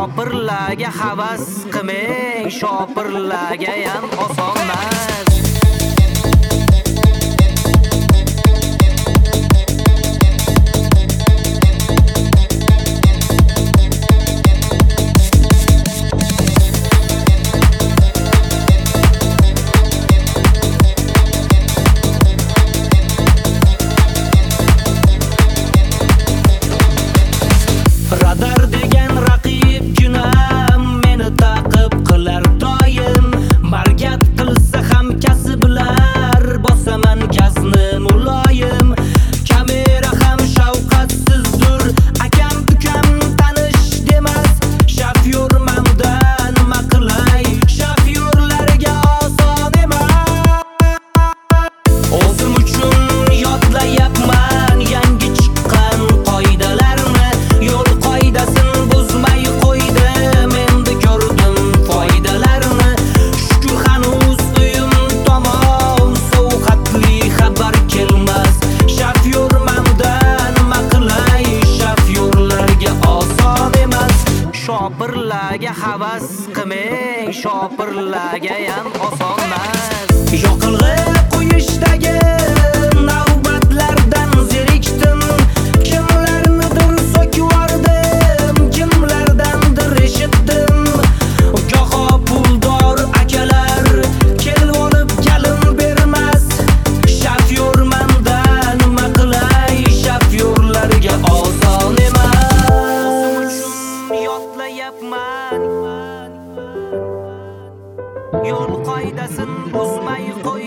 Shopirlarga havas qilmang, shopirlarga ham osonmas. Radar degan raqib junam meni taqib qilar doim. Margat qilsa ham kasblar, bosaman gazni muloyim. Kamera ham shafqatsizdir, akam ukam tanish demas. Shofyormandan maqlay, shofyorlarga oson emas. O'zim uchun yodlayapman yangi chiqqan qoidalarni. Yo'l qoidasin buzmay qo'ydim, endi ko'rdim foydalarini. Shukur hanuz uyim tomon sovqatli xabar kelmas. Shofyormandan maqlay, shofyorlarga oson emas. Shopirlarga havas qilmang, shopirlarga ham osonmas. Yoqilg'i qo'yishdagi navbatlardan zerikdim. Kimlarnidir so'kvordim, kimlardandir eshitdim. Goho puldor akalar kelib olib galim bermas. Shofyormandan maqlay, shofyorlarga oson emas. Yodlayapman yo'l qoidasin buzmay qo'y.